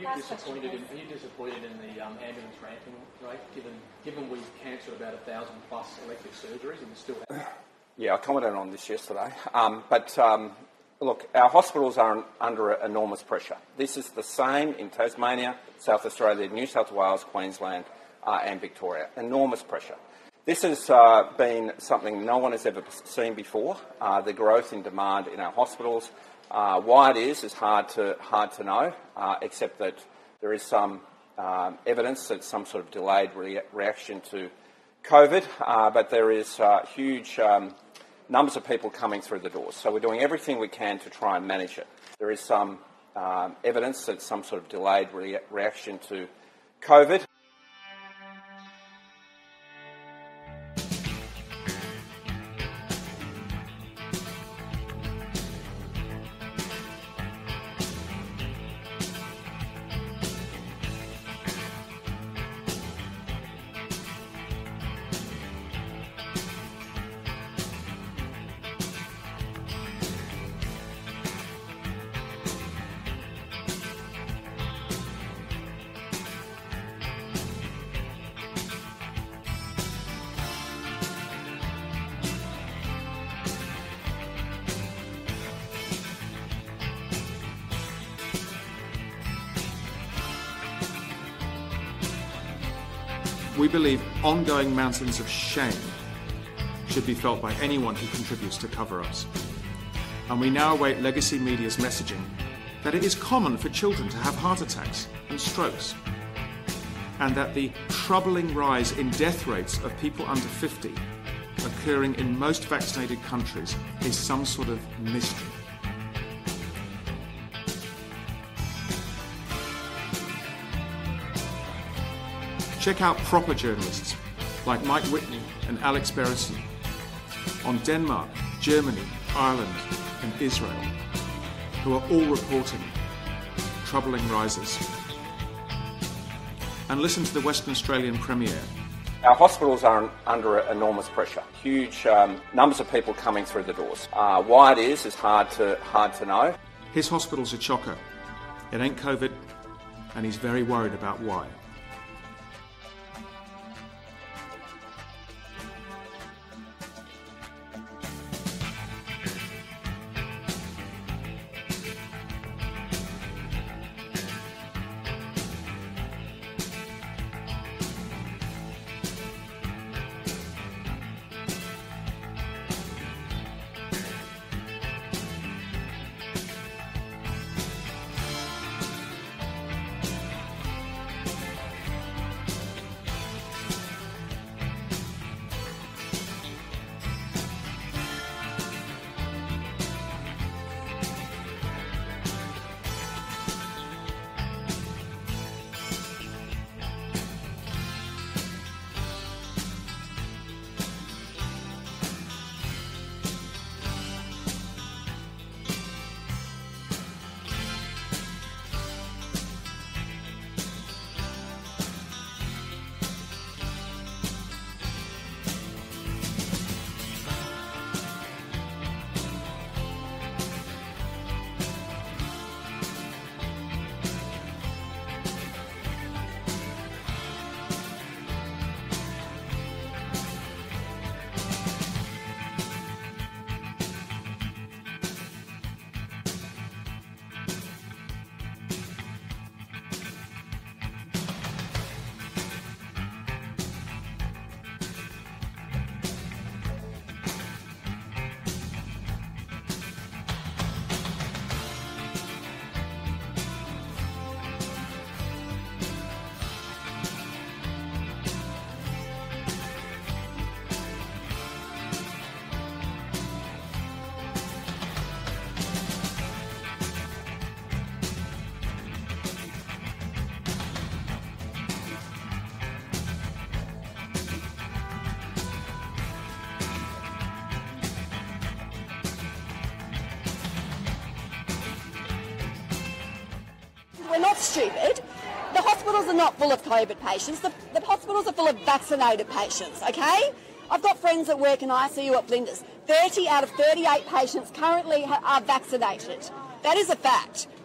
disappointed in the ambulance ramping rate, given we've cancelled about 1,000 plus elective surgeries and still have? Yeah, I commented on this yesterday. Look, our hospitals are under enormous pressure. This is the same in Tasmania, South Australia, New South Wales, Queensland and Victoria. Enormous pressure. This has been something no one has ever seen before, the growth in demand in our hospitals. Why it is hard to know, except that there is some evidence that some sort of delayed reaction to COVID, but there is huge numbers of people coming through the doors. So we're doing everything we can to try and manage it. There is some evidence that some sort of delayed reaction to COVID. We believe ongoing mountains of shame should be felt by anyone who contributes to cover-ups. And we now await legacy media's messaging that it is common for children to have heart attacks and strokes, and that the troubling rise in death rates of people under 50 occurring in most vaccinated countries is some sort of mystery. Check out proper journalists like Mike Whitney and Alex Berenson on Denmark, Germany, Ireland and Israel, who are all reporting troubling rises. And listen to the Western Australian Premier. Our hospitals are under enormous pressure. Huge numbers of people coming through the doors. Why it is hard to know. His hospital's a chocker. It ain't COVID, and he's very worried about why. We're not stupid. The hospitals are not full of COVID patients. The hospitals are full of vaccinated patients, okay? I've got friends that work in ICU at Flinders. 30 out of 38 patients currently are vaccinated. That is a fact,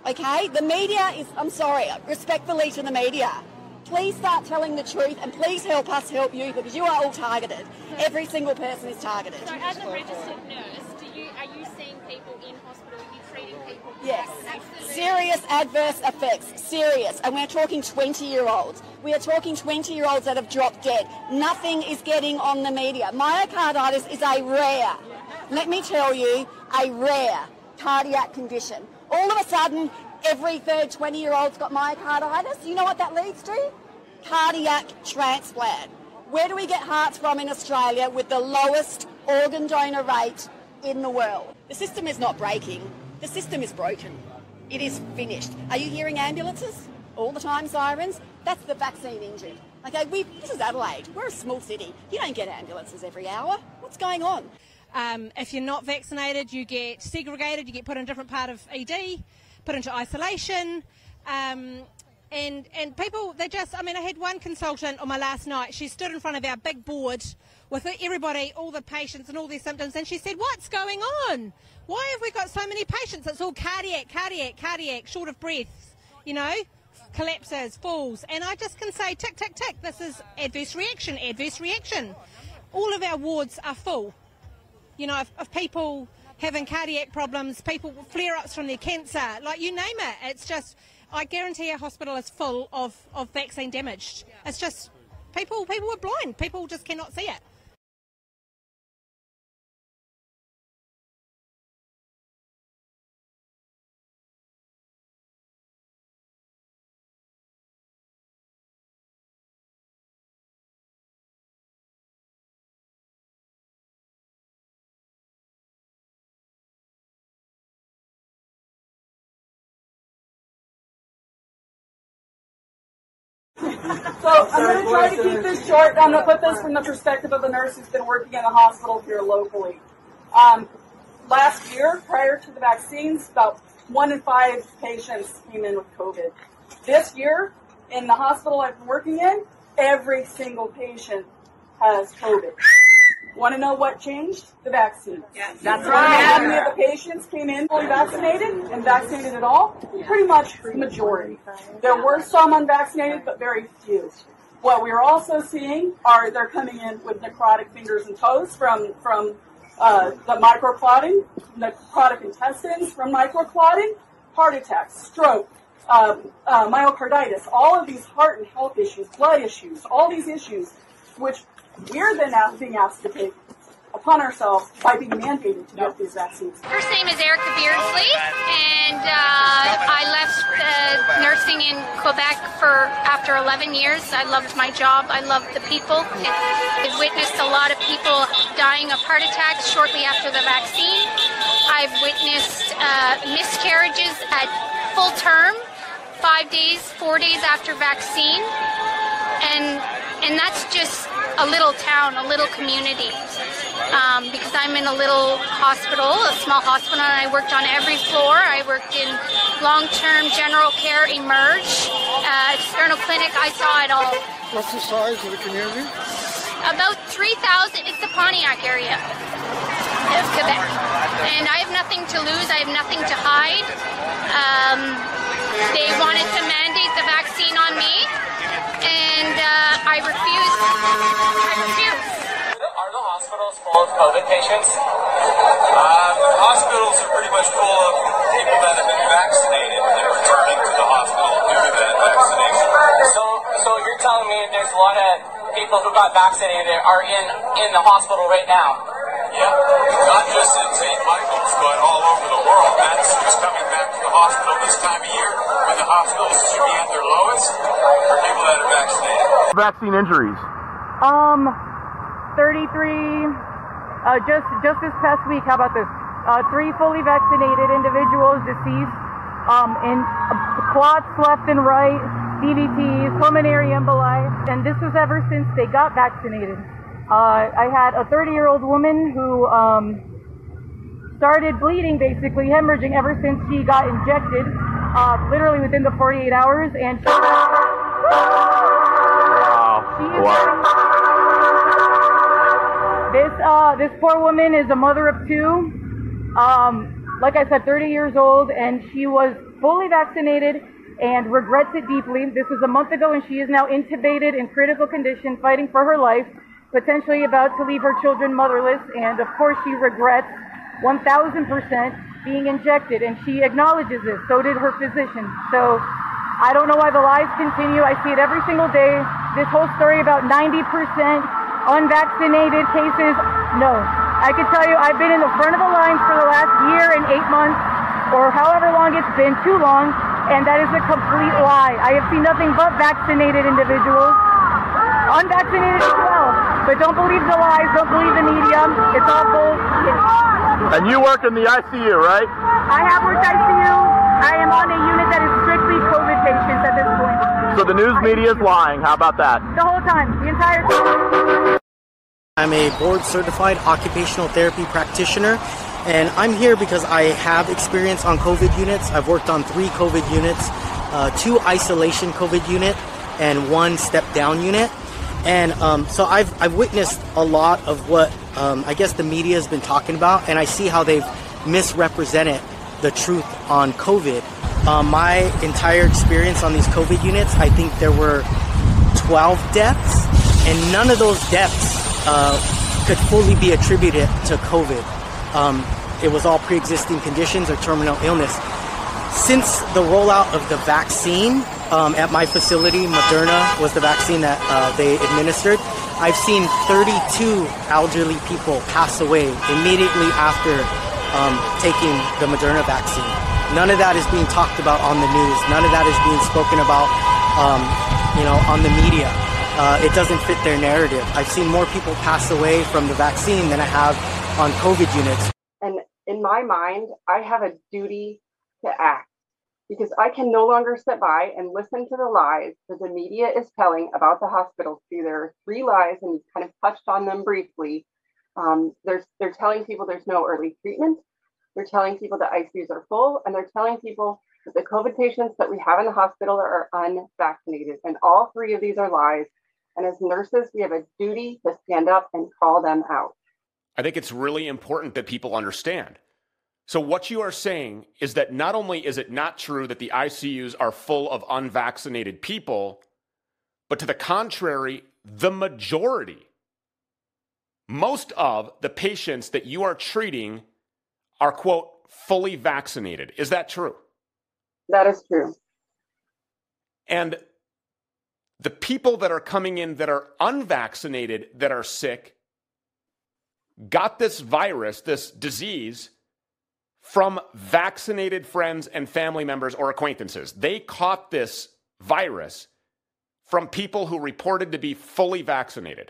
okay? The media is, I'm sorry, respectfully to the media, please start telling the truth and please help us help you because you are all targeted. Every single person is targeted. So as a registered nurse, are you seeing people in hospital? Are you treating people? Yes. Serious adverse effects. Serious. And we're talking 20-year-olds. We are talking 20-year-olds that have dropped dead. Nothing is getting on the media. Myocarditis is a rare, let me tell you, a rare cardiac condition. All of a sudden, every third 20-year-old's got myocarditis. You know what that leads to? Cardiac transplant. Where do we get hearts from in Australia with the lowest organ donor rate in the world? The system is not breaking. The system is broken. It is finished. Are you hearing ambulances? All the time, sirens? That's the vaccine injured. Okay, this is Adelaide. We're a small city. You don't get ambulances every hour. What's going on? If you're not vaccinated, you get segregated, you get put in a different part of ED, put into isolation. And people, I had one consultant on my last night. She stood in front of our big board with everybody, all the patients and all their symptoms, and she said, what's going on? Why have we got so many patients? It's all cardiac, short of breath, collapses, falls. And I just can say, tick, tick, tick, this is adverse reaction. All of our wards are full, of people having cardiac problems, people flare-ups from their cancer, like you name it. It's just, I guarantee our hospital is full of vaccine damaged. It's just, people are blind. People just cannot see it. So I'm going to try to keep this short. I'm going to put this from the perspective of a nurse who's been working in a hospital here locally. Last year, prior to the vaccines, about 1 in 5 patients came in with COVID. This year, in the hospital I've been working in, every single patient has COVID. Want to know what changed? The vaccine. Yes. That's right. How many of the patients came in fully vaccinated and vaccinated at all? Pretty much the majority. There were some unvaccinated, but very few. What we're also seeing are they're coming in with necrotic fingers and toes from the microclotting, necrotic intestines from microclotting, heart attacks, stroke, myocarditis, all of these heart and health issues, blood issues, all these issues, which we're then being asked to take upon ourselves by being mandated to get these vaccines. First name is Erica Beardsley, and I left nursing in Quebec after 11 years. I loved my job. I loved the people. I've witnessed a lot of people dying of heart attacks shortly after the vaccine. I've witnessed miscarriages at full term, 4 days after vaccine, and that's just a little town, a little community, because I'm in a little hospital, a small hospital, and I worked on every floor. I worked in long-term general care, emerge, external clinic. I saw it all. What's the size of the community? About 3,000. It's the Pontiac area of Quebec, and I have nothing to lose. I have nothing to hide. They wanted to mandate the vaccine on me, and I refused. Are the hospitals full of COVID patients? Hospitals are pretty much full of people that have been vaccinated and returning to the hospital due to that vaccination. So you're telling me there's a lot of people who got vaccinated are in the hospital right now? Yeah, not just in St. Michael's, but all over the world. That's who's coming back to the hospital this time of year, when the hospitals should be at their lowest, for people that are vaccinated. Vaccine injuries? 33, just this past week, how about this? 3 fully vaccinated individuals deceased, in clots left and right, DVTs, pulmonary emboli, and this was ever since they got vaccinated. I had a 30-year-old woman who started bleeding, basically hemorrhaging ever since she got injected, literally within the 48 hours, and this poor woman is a mother of 2. like I said, 30 years old, and she was fully vaccinated and regrets it deeply. This was a month ago, and she is now intubated in critical condition, fighting for her life, potentially about to leave her children motherless. And of course, she regrets 1,000% being injected, and she acknowledges this. So did her physician. So I don't know why the lies continue. I see it every single day. This whole story about 90% unvaccinated cases, no. I can tell you I've been in the front of the lines for the last year and 8 months, or however long it's been, too long, and that is a complete lie. I have seen nothing but vaccinated individuals, unvaccinated as well. But don't believe the lies, don't believe the media. It's all bullshit. And you work in the ICU, right? I have worked ICU. I am on a unit that is strictly COVID patients at this point. So the news media is lying. How about that? The whole time, the entire time. I'm a board-certified occupational therapy practitioner, and I'm here because I have experience on COVID units. I've worked on 3 COVID units, 2 isolation COVID unit, and 1 step-down unit. And so I've witnessed a lot of what I guess the media has been talking about, and I see how they've misrepresented the truth on COVID. My entire experience on these COVID units, I think there were 12 deaths, and none of those deaths could fully be attributed to COVID. It was all pre-existing conditions or terminal illness. Since the rollout of the vaccine at my facility, Moderna was the vaccine that they administered, I've seen 32 elderly people pass away immediately after taking the Moderna vaccine. None of that is being talked about on the news. None of that is being spoken about, on the media. It doesn't fit their narrative. I've seen more people pass away from the vaccine than I have on COVID units. And in my mind, I have a duty to act because I can no longer sit by and listen to the lies that the media is telling about the hospitals. See, there are 3 lies, and you kind of touched on them briefly. They're telling people there's no early treatment. They're telling people that ICUs are full, and they're telling people that the COVID patients that we have in the hospital are unvaccinated. And all 3 of these are lies. And as nurses, we have a duty to stand up and call them out. I think it's really important that people understand. So what you are saying is that not only is it not true that the ICUs are full of unvaccinated people, but to the contrary, the majority, most of the patients that you are treating are, quote, fully vaccinated. Is that true? That is true. And the people that are coming in that are unvaccinated, that are sick, got this virus, this disease, from vaccinated friends and family members or acquaintances. They caught this virus from people who reported to be fully vaccinated.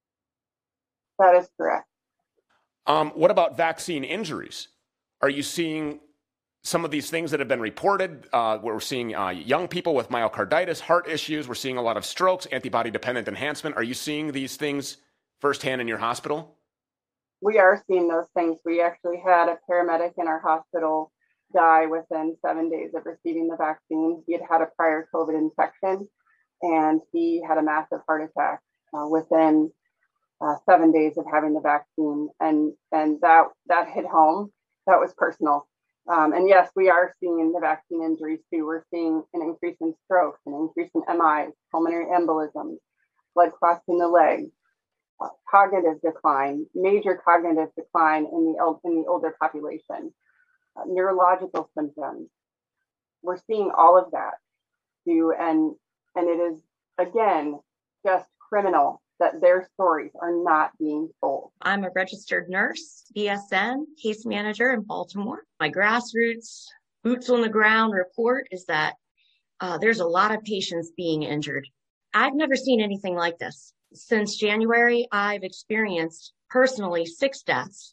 That is correct. What about vaccine injuries? Are you seeing some of these things that have been reported? We're seeing young people with myocarditis, heart issues. We're seeing a lot of strokes, antibody-dependent enhancement. Are you seeing these things firsthand in your hospital? We are seeing those things. We actually had a paramedic in our hospital die within 7 days of receiving the vaccine. He had a prior COVID infection, and he had a massive heart attack within 7 days of having the vaccine. And that hit home. That was personal. And yes, we are seeing the vaccine injuries too. We're seeing an increase in strokes, an increase in MIs, pulmonary embolisms, blood clots in the legs, cognitive decline, major cognitive decline in the older population, neurological symptoms. We're seeing all of that too, and it is again just criminal that their stories are not being told. I'm a registered nurse, BSN, case manager in Baltimore. My grassroots, boots on the ground report is that there's a lot of patients being injured. I've never seen anything like this. Since January, I've experienced personally 6 deaths,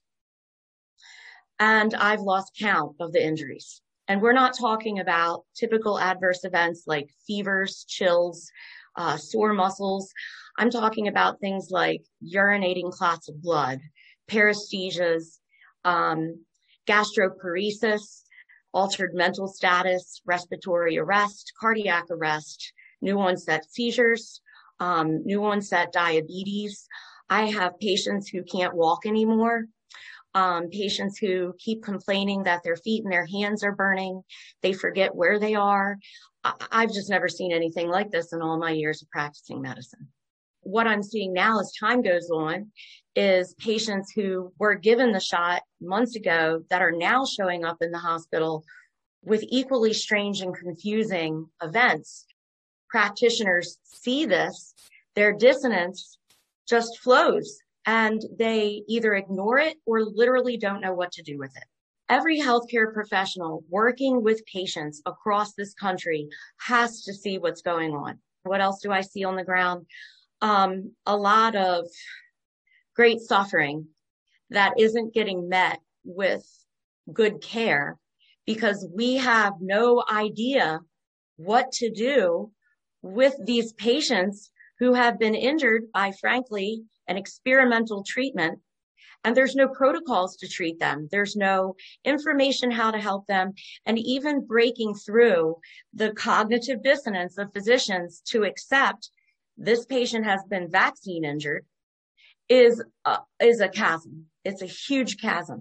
and I've lost count of the injuries. And we're not talking about typical adverse events like fevers, chills, sore muscles. I'm talking about things like urinating clots of blood, paresthesias, gastroparesis, altered mental status, respiratory arrest, cardiac arrest, new onset seizures, new onset diabetes. I have patients who can't walk anymore. patients who keep complaining that their feet and their hands are burning. They forget where they are. I've just never seen anything like this in all my years of practicing medicine. What I'm seeing now as time goes on is patients who were given the shot months ago that are now showing up in the hospital with equally strange and confusing events. Practitioners see this, their dissonance just flows, and they either ignore it or literally don't know what to do with it. Every healthcare professional working with patients across this country has to see what's going on. What else do I see on the ground? A lot of great suffering that isn't getting met with good care because we have no idea what to do with these patients who have been injured by, frankly, an experimental treatment. And there's no protocols to treat them. There's no information how to help them. And even breaking through the cognitive dissonance of physicians to accept this patient has been vaccine injured is a chasm. It's a huge chasm.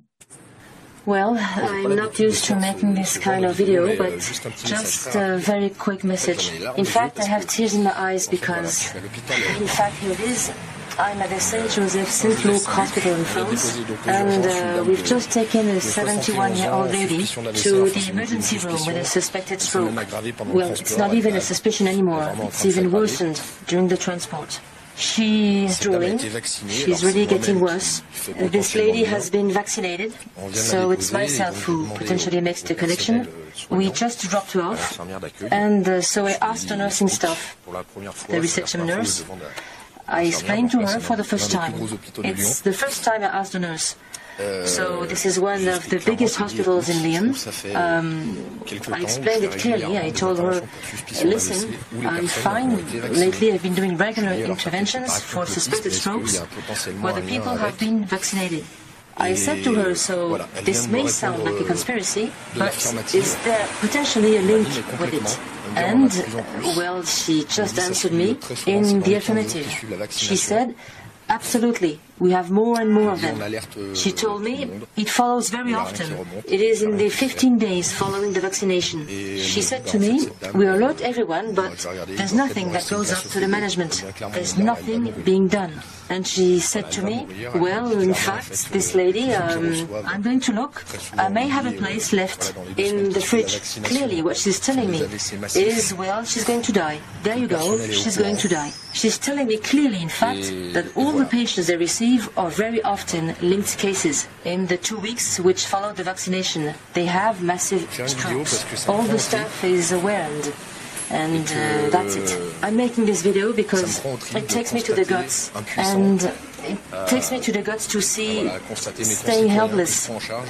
Well, I'm not used to making this kind of video, but just a very quick message. In fact, I have tears in my eyes because, in fact, here it is. I'm at the St. Joseph St. Luke Hospital in France, and we've just taken a 71-year-old lady to the emergency room with a suspected stroke. Well, it's not even a suspicion anymore. It's even worsened during the transport. She's drooling. She's really getting worse. This lady has been vaccinated, so it's myself who potentially makes the connection. We just dropped her off, and so I asked the nursing staff, the reception nurse. I explained to her for the first time. It's the first time I asked the nurse. So this is one of the biggest hospitals in Lyon. I explained it clearly. I told her, listen, I'm fine. Lately I've been doing regular interventions for suspected strokes where the people have been vaccinated. I said to her, so this may sound like a conspiracy, but is there potentially a link with it? And, well, she just answered me in the affirmative. She said, absolutely, we have more and more of them. She told me it follows very often. It is in the 15 days following the vaccination. She said to me, we alert everyone, but there's nothing that goes up to the management. There's nothing being done. And she said to me, well, in fact, this lady, I'm going to look. I may have a place left in the fridge. Clearly, what she's telling me is, well, she's going to die. There you go, she's going to die. She's telling me clearly, in fact, that all the patients they receive are very often linked cases. In the 2 weeks which follow the vaccination, they have massive strokes. All the staff is aware, and that's it. I'm making this video because it takes me to the guts, and it takes me to the guts to see staying helpless,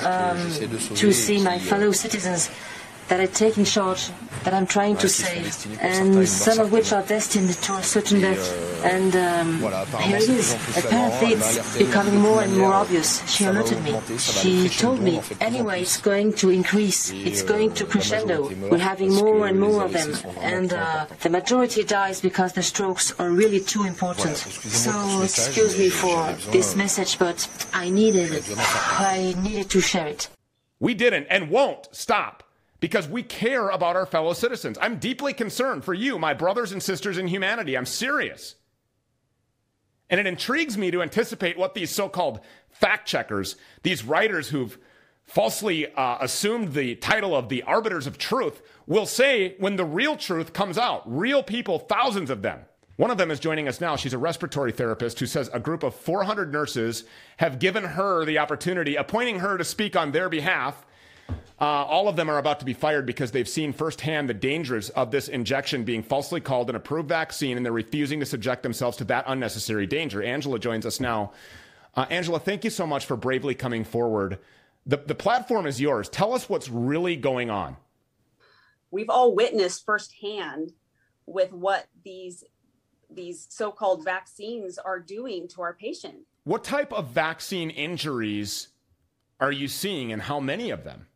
to see my fellow citizens that I take in charge, that I'm trying to save, and some of which are destined to a certain death. And here it is. Apparently it's becoming more and more obvious. She alerted me. She told me, anyway, it's going to increase. It's going to crescendo. We're having more and more of them. And the majority dies because the strokes are really too important. So excuse me for this message, but I needed to share it. We didn't and won't stop, because we care about our fellow citizens. I'm deeply concerned for you, my brothers and sisters in humanity. I'm serious. And it intrigues me to anticipate what these so-called fact checkers, these writers who've falsely assumed the title of the arbiters of truth, will say when the real truth comes out. Real people, thousands of them. One of them is joining us now. She's a respiratory therapist who says a group of 400 nurses have given her the opportunity, appointing her to speak on their behalf. All of them are about to be fired because they've seen firsthand the dangers of this injection being falsely called an approved vaccine, and they're refusing to subject themselves to that unnecessary danger. Angela joins us now. Angela, thank you so much for bravely coming forward. The platform is yours. Tell us what's really going on. We've all witnessed firsthand with what these so-called vaccines are doing to our patients. What type of vaccine injuries are you seeing, and how many of them?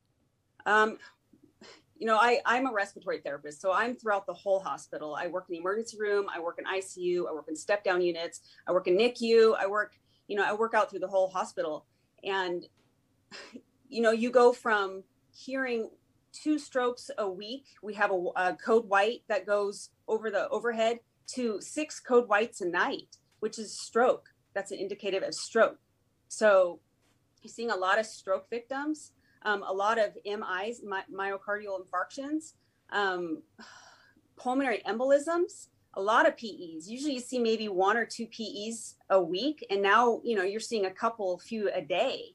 I'm a respiratory therapist, so I'm throughout the whole hospital. I work in the emergency room, I work in ICU, I work in step-down units, I work in NICU, I work out through the whole hospital. And, you know, you go from hearing 2 strokes a week. We have a code white that goes over the overhead to 6 code whites a night, which is stroke. That's an indicative of stroke. So you're seeing a lot of stroke victims, a lot of MIs, myocardial infarctions, pulmonary embolisms, a lot of PEs. Usually you see maybe 1 or 2 PEs a week. And now, you know, you're seeing a few a day.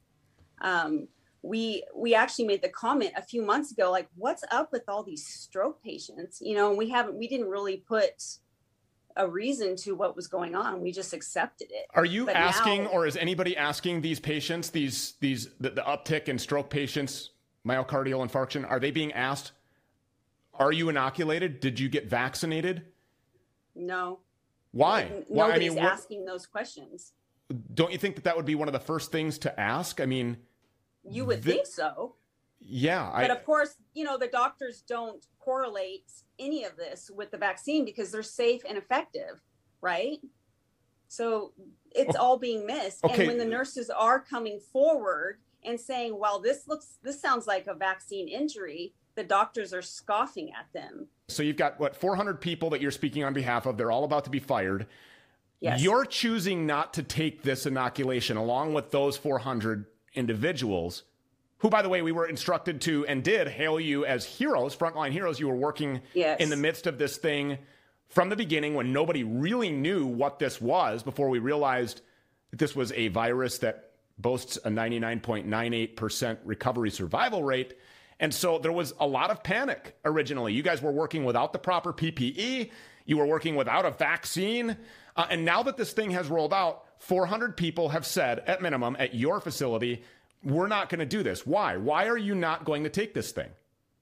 We actually made the comment a few months ago, like, what's up with all these stroke patients? You know, we didn't really put a reason to what was going on. We just accepted it. Are you asking, or is anybody asking these patients, the uptick in stroke patients, myocardial infarction, are they being asked, are you inoculated? Did you get vaccinated? No. Why? Nobody's asking those questions. Don't you think that would be one of the first things to ask? I mean, you would think so. Yeah. But of course, you know, the doctors don't correlate any of this with the vaccine because they're safe and effective, right? So it's all being missed. Okay. And when the nurses are coming forward and saying, well, this sounds like a vaccine injury, the doctors are scoffing at them. So you've got, 400 people that you're speaking on behalf of. They're all about to be fired. Yes. You're choosing not to take this inoculation along with those 400 individuals who, by the way, we were instructed to and did hail you as heroes, frontline heroes. You were working in the midst of this thing from the beginning when nobody really knew what this was, before we realized that this was a virus that boasts a 99.98% recovery survival rate. And so there was a lot of panic originally. You guys were working without the proper PPE. You were working without a vaccine. And now that this thing has rolled out, 400 people have said, at minimum, at your facility, we're not going to do this. Why? Why are you not going to take this thing?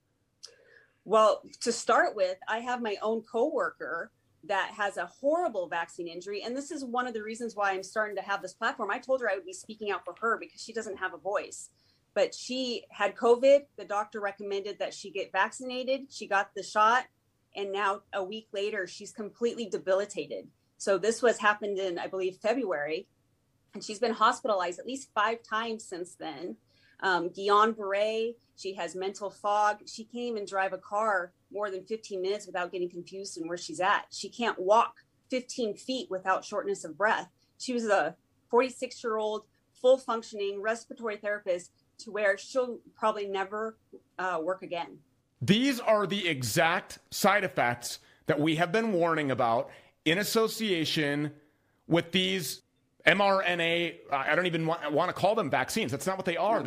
Well, to start with, I have my own coworker that has a horrible vaccine injury. And this is one of the reasons why I'm starting to have this platform. I told her I would be speaking out for her because she doesn't have a voice. But she had COVID. The doctor recommended that she get vaccinated. She got the shot. And now a week later, she's completely debilitated. So this happened in, I believe, February. And she's been hospitalized at least 5 times since then. Guillain-Barré, she has mental fog. She can't even drive a car more than 15 minutes without getting confused in where she's at. She can't walk 15 feet without shortness of breath. She was a 46-year-old, full functioning respiratory therapist to where she'll probably never work again. These are the exact side effects that we have been warning about in association with these mRNA. I don't even want to call them vaccines. That's not what they are.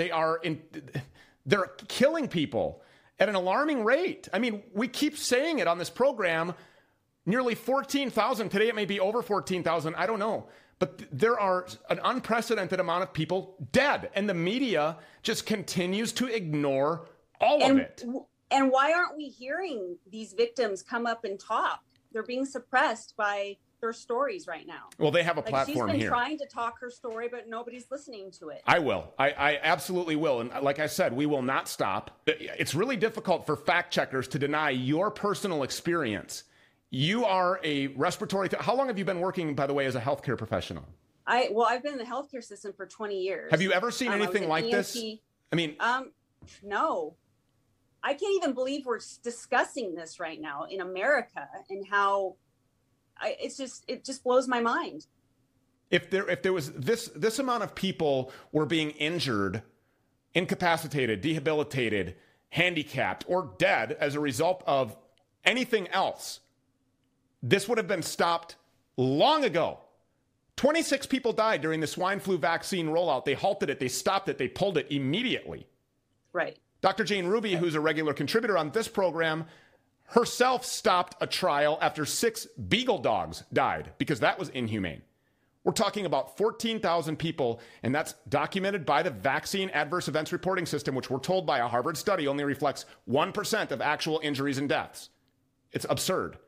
They're killing people at an alarming rate. I mean, we keep saying it on this program. Nearly 14,000. Today it may be over 14,000. I don't know. But there are an unprecedented amount of people dead, and the media just continues to ignore all of it. And why aren't we hearing these victims come up and talk? They're being suppressed by their stories right now. Well, they have a platform here. She's been trying to talk her story, but nobody's listening to it. I will. I absolutely will. And like I said, we will not stop. It's really difficult for fact checkers to deny your personal experience. You are a respiratory... How long have you been working, by the way, as a healthcare professional? I've been in the healthcare system for 20 years. Have you ever seen anything like this? I mean... No. I can't even believe we're discussing this right now in America, and how it just blows my mind. If there was this amount of people were being injured, incapacitated, debilitated, handicapped, or dead as a result of anything else, this would have been stopped long ago. 26 people died during the swine flu vaccine rollout. They halted it. They stopped it. They pulled it immediately. Right. Dr. Jane Ruby, who's a regular contributor on this program, herself stopped a trial after 6 beagle dogs died because that was inhumane. We're talking about 14,000 people, and that's documented by the Vaccine Adverse Events Reporting System, which we're told by a Harvard study only reflects 1% of actual injuries and deaths. It's absurd.